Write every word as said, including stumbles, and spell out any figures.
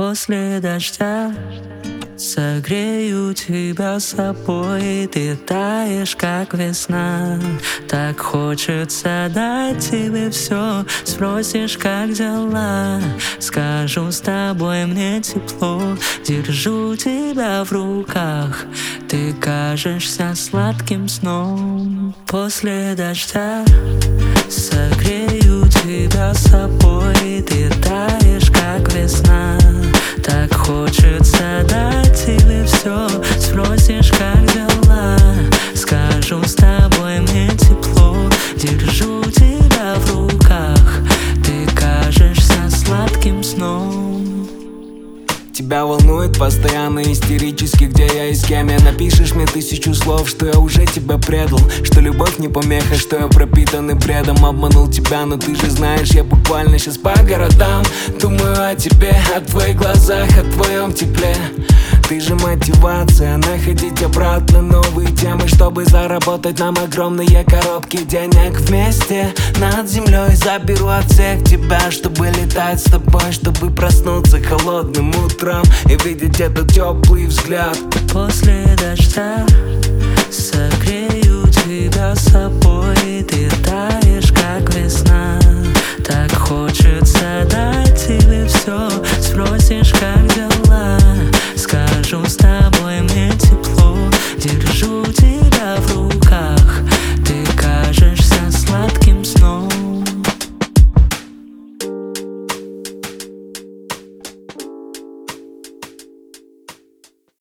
После дождя согрею тебя собой, и ты таешь, как весна. Так хочется дать тебе все, спросишь, как дела. Скажу, с тобой мне тепло, держу тебя в руках. Ты кажешься сладким сном. После дождя согрею тебя собой, и ты таешь, как весна. Так хочется дать тебе все, спросишь, как дела. Скажу, с тобой мне тепло, держу тебя в руках. Ты кажешься сладким сном. Тебя волнует постоянно истерически, где я и с кем я. Напишешь мне тысячу слов, что я уже тебя предал, что любовь не помеха, что я пропитанный бредом. Обманул тебя, но ты же знаешь, я буквально сейчас по городам думаю о тебе, о твоих глазах, о твоем тепле. Ты же мотивация, находить обратно новые темы, чтобы заработать нам огромные коробки денег. Вместе над землей заберу от всех тебя, чтобы летать с тобой, чтобы проснуться холодным утром и видеть этот теплый взгляд. После дождя согрею тебя собой, и ты таешь, как весна. Так хочется дать тебе все, спросишь, как дела. Скажу, с тобой мне тепло, держу тебя в руках.